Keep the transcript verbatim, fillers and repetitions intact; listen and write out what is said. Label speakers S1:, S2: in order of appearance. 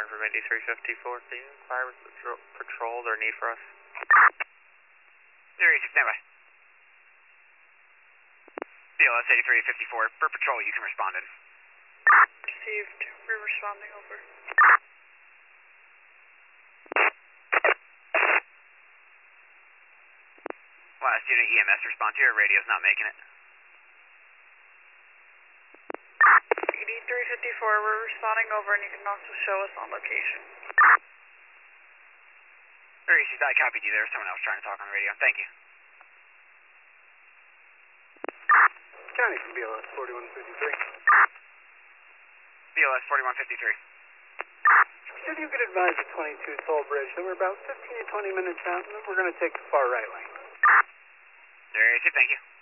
S1: calling from eighty-three fifty-four. Can you inquire with patrol, patrols or need for us?
S2: zero eight six, standby. B L S eighty-three fifty-four, per patrol, you can respond in.
S3: Received. We're responding over.
S2: Last unit E M S response here, radio's not making it.
S3: eighty-three fifty-four, we're responding over and you can also show us on location.
S2: zero eight six, I copied you. There was someone else trying to talk on the radio. Thank you.
S4: County from B L S forty-one fifty-three.
S2: B L S forty-one fifty-three.
S4: If you could advise the twenty-two Toll Bridge that we're about fifteen to twenty minutes out and that we're going to take the far right lane.
S2: zero eight six, thank you.